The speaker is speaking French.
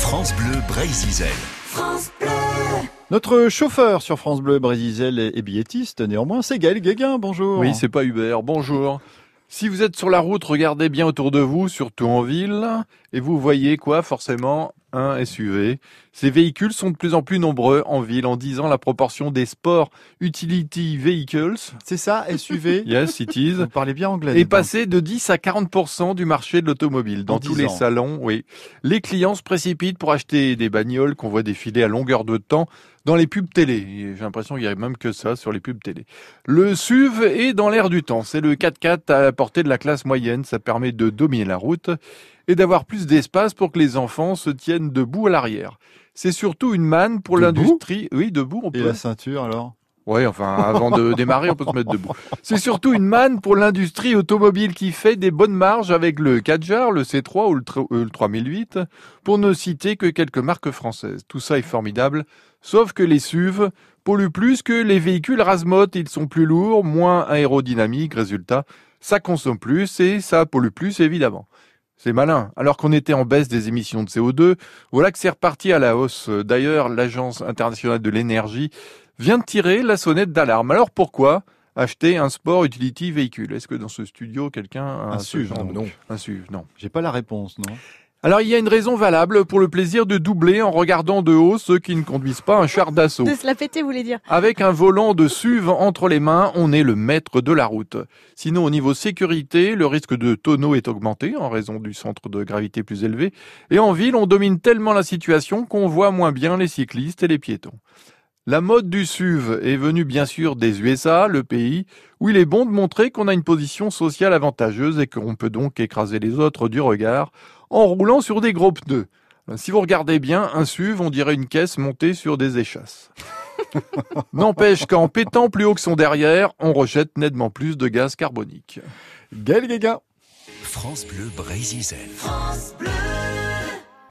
France Bleu Brésil. France Bleu. Notre chauffeur sur France Bleu Brésil est billettiste, néanmoins c'est Gaël Guéguin, bonjour. Oui, c'est pas Hubert, bonjour. Si vous êtes sur la route, regardez bien autour de vous, surtout en ville, et vous voyez quoi, forcément, un SUV. Ces véhicules sont de plus en plus nombreux en ville. En 10 ans, la proportion des Sport Utility Vehicles, C'est ça, SUV. yes, it is, Vous parlez bien anglais. est dis donc. passée de 10 à 40% du marché de l'automobile. En Dans tous 10 les ans. salons, oui. Les clients se précipitent pour acheter des bagnoles qu'on voit défiler à longueur de temps dans les pubs télé. Et j'ai l'impression qu'il n'y a même que ça sur les pubs télé. Le SUV est dans l'air du temps. C'est le 4x4 à la portée de la classe moyenne. Ça permet de dominer la route et d'avoir plus d'espace pour que les enfants se tiennent debout à l'arrière. C'est surtout une manne pour Debout l'industrie. Oui, debout, on Et peut. la ceinture alors? Ouais, enfin, avant de démarrer, on peut se mettre debout. C'est surtout une manne pour l'industrie automobile qui fait des bonnes marges avec le Kadjar, le C3 ou le 3008, pour ne citer que quelques marques françaises. Tout ça est formidable, sauf que les SUV polluent plus que les véhicules Razmot. Ils sont plus lourds, moins aérodynamiques, résultat, ça consomme plus et ça pollue plus, évidemment. C'est malin. Alors qu'on était en baisse des émissions de CO2, voilà que c'est reparti à la hausse. D'ailleurs, l'Agence internationale de l'énergie vient de tirer la sonnette d'alarme. Alors pourquoi acheter un Sport Utility véhicule? Est-ce que dans ce studio, quelqu'un a Un ce SUV, genre de- non. Un SUV, non. J'ai pas la réponse, non? Alors il y a une raison valable pour le plaisir de doubler en regardant de haut ceux qui ne conduisent pas un char d'assaut. De se la péter, vous voulez dire? Avec un volant de SUV entre les mains, on est le maître de la route. Sinon, au niveau sécurité, le risque de tonneau est augmenté en raison du centre de gravité plus élevé. Et en ville, on domine tellement la situation qu'on voit moins bien les cyclistes et les piétons. La mode du SUV est venue bien sûr des USA, le pays où il est bon de montrer qu'on a une position sociale avantageuse et qu'on peut donc écraser les autres du regard en roulant sur des gros pneus. Si vous regardez bien, un SUV, on dirait une caisse montée sur des échasses. N'empêche qu'en pétant plus haut que son derrière, on rejette nettement plus de gaz carbonique. Gaël Guéguin. France Bleu Brésil. France Bleu.